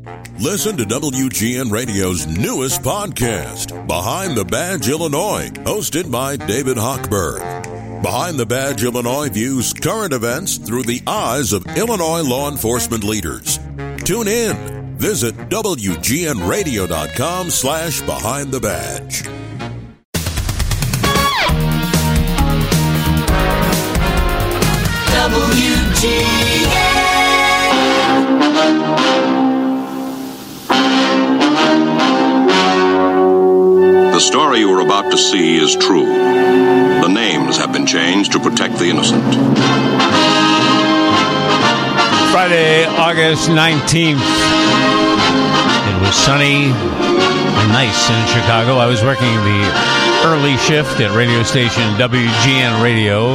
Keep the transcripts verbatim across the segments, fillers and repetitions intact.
Listen to W G N Radio's newest podcast, Behind the Badge Illinois, hosted by David Hochberg. Behind the Badge Illinois views current events through the eyes of Illinois law enforcement leaders. Tune in. Visit W G N radio dot com slash behind the badge. W G N. The story you are about to see is true. The names have been changed to protect the innocent. Friday, August nineteenth. It was sunny and nice in Chicago. I was working the early shift at radio station W G N Radio.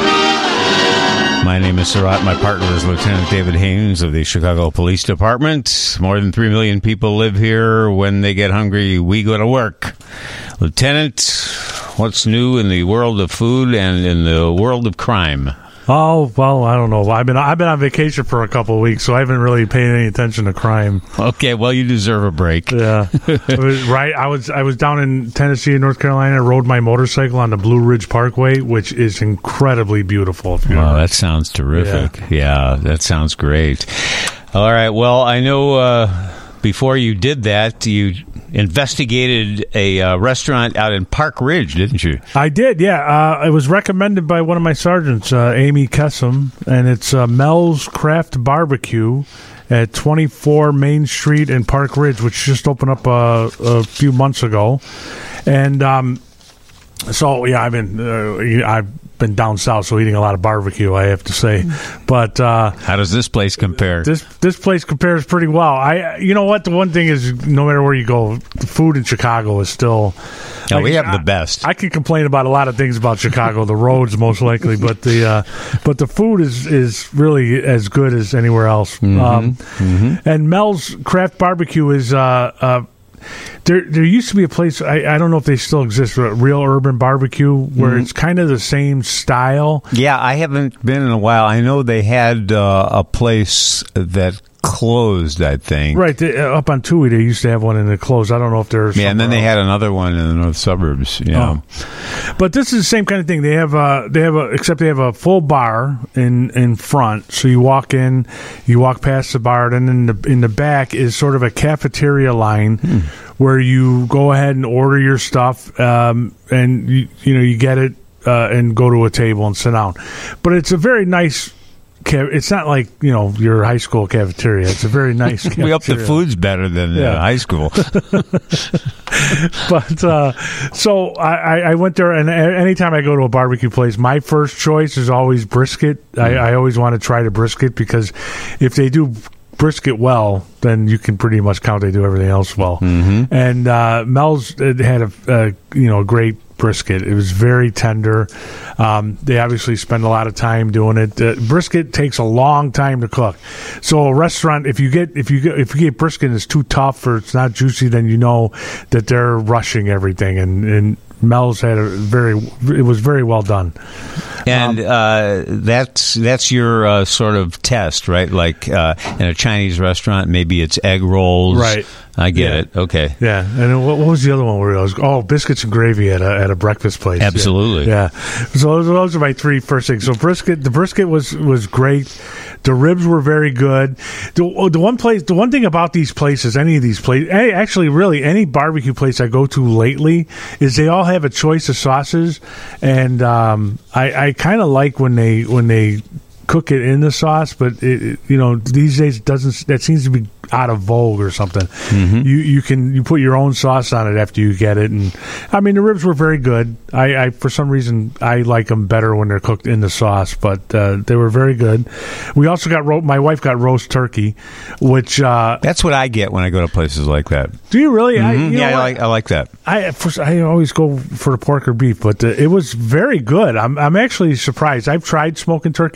My name is Surratt. My partner is Lieutenant David Haynes of the Chicago Police Department. More than three million people live here. When they get hungry, we go to work. Lieutenant, what's new in the world of food and in the world of crime? Oh, well, I don't know. I've been I've been on vacation for a couple of weeks, so I haven't really paid any attention to crime. Okay, well, you deserve a break. Yeah, right. I was I was down in Tennessee and North Carolina. Rode my motorcycle on the Blue Ridge Parkway, which is incredibly beautiful. If you oh, that sounds terrific. Yeah. yeah, that sounds great. All right. Well, I know uh, before you did that, you investigated a uh, restaurant out in Park Ridge, didn't you? I did, yeah. Uh, it was recommended by one of my sergeants, uh, Amy Kessam, and it's uh, Mel's Craft Barbecue at twenty-four Main Street in Park Ridge, which just opened up uh, a few months ago. And um, so, yeah, I've been uh, I've been down south, so eating a lot of barbecue, I have to say. But uh, how does this place compare? This this place compares pretty well. I, you know what? The one thing is, no matter where you go, the food in Chicago is still. Yeah, like, we have I, the best. I can complain about a lot of things about Chicago, the roads most likely, but the uh, but the food is is really as good as anywhere else. Mm-hmm. Um, mm-hmm. And Mel's Craft Barbecue is. Uh, uh, There there used to be a place, I, I don't know if they still exist, Real Urban Barbecue, where mm-hmm. it's kind of the same style. Yeah, I haven't been in a while. I know they had uh, a place that closed, I think. Right, they, uh, up on Toohey, they used to have one and it closed. I don't know if there's... Yeah, and then they else. had another one in the north suburbs, yeah. Oh. But this is the same kind of thing. They have a, they have a, except they have a full bar in, in front. So you walk in, you walk past the bar, and then in the, in the back is sort of a cafeteria line hmm. where you go ahead and order your stuff, um, and you, you know, you get it uh, and go to a table and sit down. But it's a very nice... It's not like, you know, your high school cafeteria. It's a very nice cafeteria. We hope the food's better than yeah. uh, high school. But, uh, so I, I went there, and anytime I go to a barbecue place, my first choice is always brisket. Mm. I, I always want to try the brisket, because if they do brisket well, then you can pretty much count they do everything else well. Mm-hmm. And uh, Mel's had a, a, you know, great brisket. It was very tender. Um, they obviously spend a lot of time doing it. Uh, brisket takes a long time to cook. So a restaurant, if you get if you get if you get brisket and it's too tough or it's not juicy, then you know that they're rushing everything. And, and Mel's had a very it was very well done. And um, uh, that's that's your uh, sort of test, right? Like uh, in a Chinese restaurant, maybe it's egg rolls. Right. I get yeah. it. Okay. Yeah. And then what, what was the other one where I was? Oh, biscuits and gravy at a at a breakfast place. Absolutely. Yeah. yeah. So those, those are my three first things. So brisket, the brisket was was great. The ribs were very good. The, the one place, the one thing about these places, any of these places, actually, really any barbecue place I go to lately, is they all have a choice of sauces, and um, I, I kind of like when they when they cook it in the sauce, but it, it, you know, these days it doesn't. That seems to be out of vogue or something. Mm-hmm. You you can you put your own sauce on it after you get it, and I mean the ribs were very good. I, I for some reason I like them better when they're cooked in the sauce, but uh, they were very good. We also got ro- my wife got roast turkey, which uh, that's what I get when I go to places like that. Do you really? Mm-hmm. I, you yeah, know I like I like that. I for, I always go for the pork or beef, but uh, it was very good. I'm I'm actually surprised. I've tried smoking turkeys before.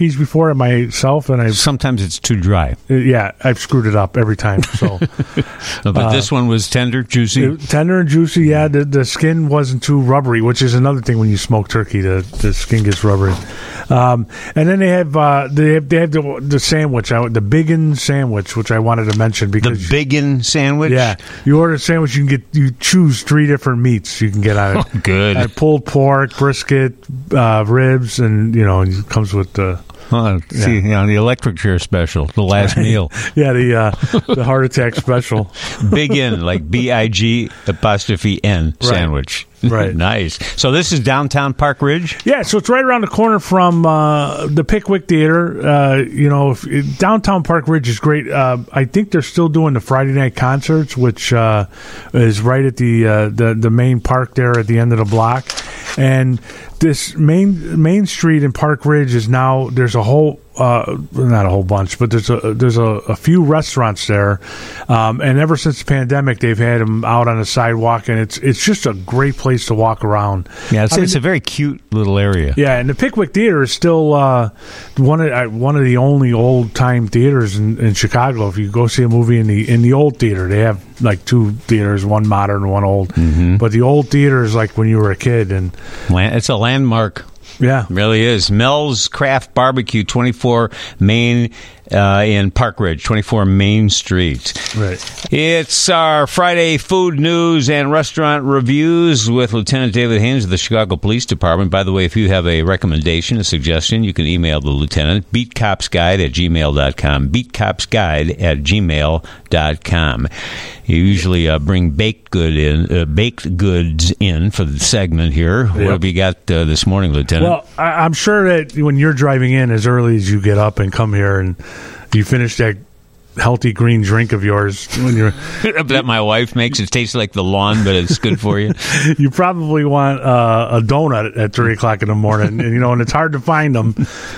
before myself, and I sometimes it's too dry. Yeah, I've screwed it up every time. So, but uh, this one was tender, juicy, it, tender and juicy. Yeah, the the skin wasn't too rubbery, which is another thing when you smoke turkey. The the skin gets rubbery. Um, and then they have uh, they have, they have the, the sandwich, I, the Biggin sandwich, which I wanted to mention because the Biggin sandwich. Yeah, you order a sandwich, you can get you choose three different meats you can get out of it. Oh, good. Uh, pulled pork, brisket, uh, ribs, and you know it comes with the. Oh, see, yeah. you know, the electric chair special, the last meal. Yeah, the uh, the heart attack special. Biggin, like B I G apostrophe N right. sandwich. Right. Nice. So this is downtown Park Ridge? Yeah, so it's right around the corner from uh, the Pickwick Theater. Uh, you know, if, downtown Park Ridge is great. Uh, I think they're still doing the Friday night concerts, which uh, is right at the, uh, the the main park there at the end of the block. And this main Main Street in Park Ridge is now, there's a whole, uh, not a whole bunch, but there's a there's a, a few restaurants there. Um, and ever since the pandemic, they've had them out on the sidewalk, and it's it's just a great place to walk around. Yeah, it's, I mean, it's a very cute little area. Yeah, and the Pickwick Theater is still uh, one of uh, one of the only old time theaters in, in Chicago. If you go see a movie in the in the old theater, they have like two theaters, one modern and one old. Mm-hmm. But the old theater is like when you were a kid, and it's a landmark. Yeah, it really is. Mel's Craft Barbecue, twenty-four Main uh, in Park Ridge, twenty-four Main Street. Right. It's our Friday food news and restaurant reviews with Lieutenant David Haynes of the Chicago Police Department. By the way, if you have a recommendation, a suggestion, you can email the lieutenant, beatcopsguide at gmail dot com, beatcopsguide at gmail dot com. You usually uh, bring baked good in, uh, baked goods in for the segment here. Yep. What have you got uh, this morning, Lieutenant? Well, I, I'm sure that when you're driving in as early as you get up and come here and you finish that healthy green drink of yours when you're that my wife makes, it tastes like the lawn, but it's good for you. You probably want uh, a donut at three o'clock in the morning, and you know, and it's hard to find them.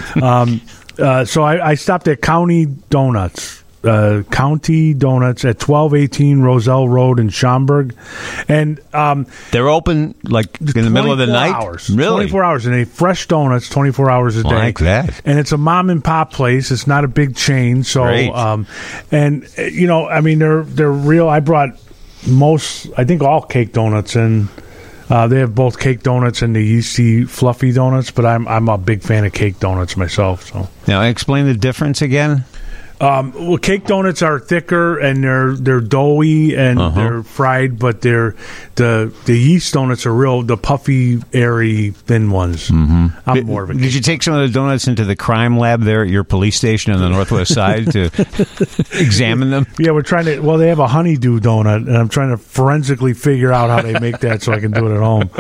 Um, uh, so I, I stopped at County Donuts. Uh, County Donuts at twelve eighteen Roselle Road in Schaumburg, and um, they're open like in the middle of the night. Hours, really, twenty-four hours, and they fresh donuts twenty four hours a day. Like that, and it's a mom and pop place. It's not a big chain, so um, and you know, I mean, they're they're real. I brought most, I think, all cake donuts in. Uh, they have both cake donuts and the yeasty, fluffy donuts, but I'm I'm a big fan of cake donuts myself. So now, explain the difference again. Um, well, cake donuts are thicker and they're they're doughy and uh-huh. they're fried, but they're the the yeast donuts are real the puffy, airy, thin ones. Mm-hmm. I'm did, more of a. Did you take some of the donuts into the crime lab there at your police station on the Northwest Side to examine them? Yeah, we're trying to. Well, they have a honeydew donut, and I'm trying to forensically figure out how they make that so I can do it at home.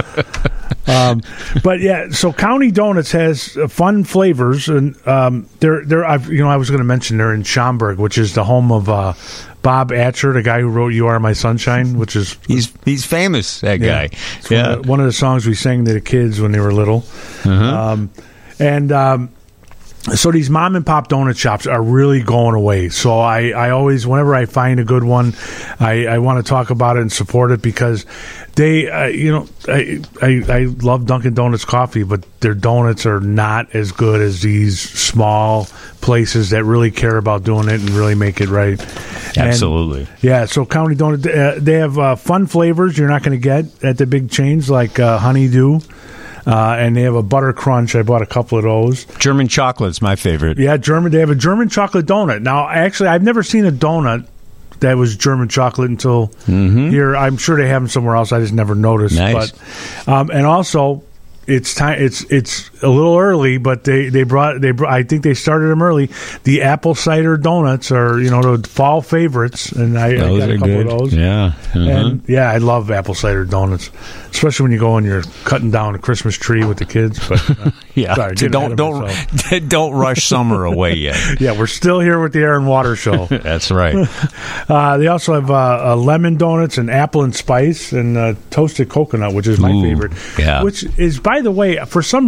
Um, but yeah, so County Donuts has uh, fun flavors, and um, they're they're. I've, you know, I was going to mention they're in Schaumburg, which is the home of uh, Bob Atcher, the guy who wrote "You Are My Sunshine," which is he's he's famous. That guy. Yeah, it's yeah. One, of the, one of the songs we sang to the kids when they were little, uh-huh. um, and. Um, So these mom and pop donut shops are really going away. So I, I always, whenever I find a good one, I, I want to talk about it and support it because they, uh, you know, I, I I love Dunkin' Donuts coffee, but their donuts are not as good as these small places that really care about doing it and really make it right. Absolutely. And, yeah. So County Donut, uh, they have uh, fun flavors you're not going to get at the big chains like uh, Honeydew. Uh, and they have a butter crunch. I bought a couple of those. German chocolate's my favorite. Yeah, German. They have a German chocolate donut. Now, actually, I've never seen a donut that was German chocolate until mm-hmm. here. I'm sure they have them somewhere else. I just never noticed. Nice. But, um, and also, it's time. It's it's a little early, but they, they brought they. Brought, I think they started them early. The apple cider donuts are you know the fall favorites, and I, I got a couple good. of those. Yeah, mm-hmm. and yeah, I love apple cider donuts, especially when you go and you're cutting down a Christmas tree with the kids. But uh, yeah, sorry, don't don't don't rush summer away yet. Yeah, we're still here with the Air and Water Show. That's right. Uh, they also have uh, uh, lemon donuts and apple and spice and uh, toasted coconut, which is my Ooh, favorite. Yeah. Which is, by the way, for some reason,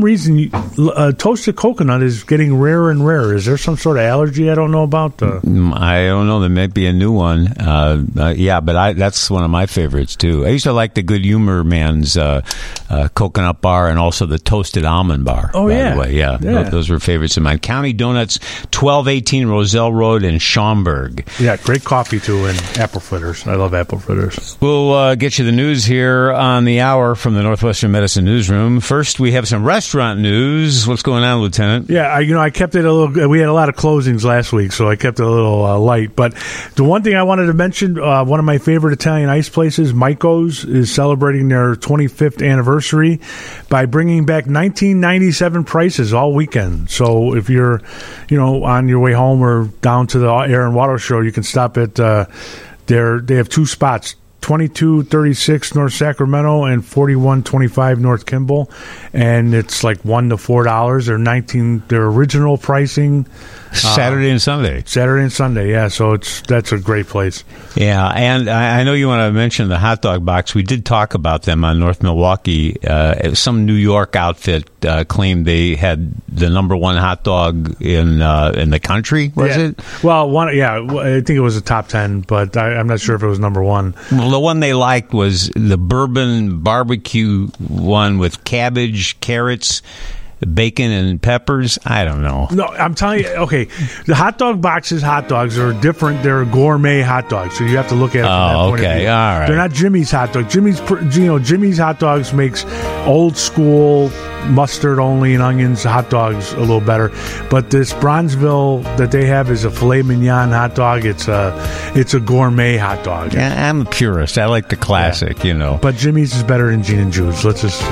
uh, toasted coconut is getting rarer and rarer. Is there some sort of allergy I don't know about? Uh, I don't know. There might be a new one. Uh, uh, yeah, but I, that's one of my favorites, too. I used to like the Good Humor Man's uh, uh, coconut bar and also the toasted almond bar. Oh, by yeah. the way. Yeah, yeah. Those were favorites of mine. County Donuts, twelve eighteen Roselle Road in Schaumburg. Yeah, great coffee, too, and apple fritters. I love apple fritters. We'll uh, get you the news here on the hour from the Northwestern Medicine Newsroom. First, we have some restaurant news. What's going on, Lieutenant? Yeah, I, you know, I kept it a little. We had a lot of closings last week, so I kept it a little uh, light. But the one thing I wanted to mention, uh, one of my favorite Italian ice places, Maiko's, is celebrating their twenty-fifth anniversary by bringing back nineteen ninety-seven prices all weekend. So if you're, you know, on your way home or down to the Air and Water Show, you can stop at uh, their. They have two spots. twenty-two thirty-six North Sacramento and forty-one twenty-five North Kimball, and it's like one to four dollars. Or nineteen. Their original pricing. Saturday uh, and Sunday. Saturday and Sunday, yeah. So it's that's a great place. Yeah, and I, I know you want to mention the hot dog box. We did talk about them on North Milwaukee. Uh, some New York outfit uh, claimed they had the number one hot dog in uh, in the country. Was yeah. it? Well, one, yeah. I think it was a top ten, but I, I'm not sure if it was number one. Well, the one they liked was the bourbon barbecue one with cabbage, carrots, bacon and peppers. I don't know. No, I'm telling you. Okay, the hot dog boxes, hot dogs are different. They're gourmet hot dogs, so you have to look at it from that Oh, point of okay. view. All right. They're not Jimmy's hot dog. Jimmy's, you know, Jimmy's hot dogs makes old school mustard only and onions hot dogs a little better. But this Bronzeville that they have is a filet mignon hot dog. It's a it's a gourmet hot dog. Yeah, I'm a purist. I like the classic, Yeah. you know. But Jimmy's is better than Gene and Jude's. Let's just,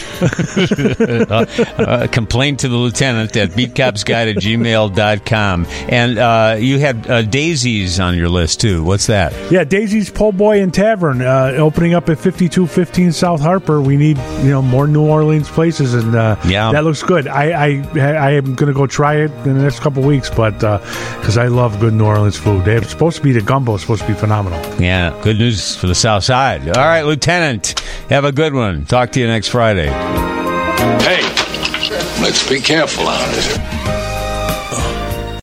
you know. uh, uh, complain to the lieutenant at beat cops guide at gmail dot com. And uh, you had uh, Daisy's on your list, too. What's that? Yeah, Daisy's Po' Boy and Tavern uh, opening up at fifty-two fifteen South Harper. We need, you know, more New Orleans places, and uh, Yeah. that looks good. I I, I am going to go try it in the next couple of weeks, but because uh, I love good New Orleans food. They're supposed to be, the gumbo is supposed to be phenomenal. Yeah, good news for the South Side. All right, Lieutenant, have a good one. Talk to you next Friday. Hey, let's be careful out here.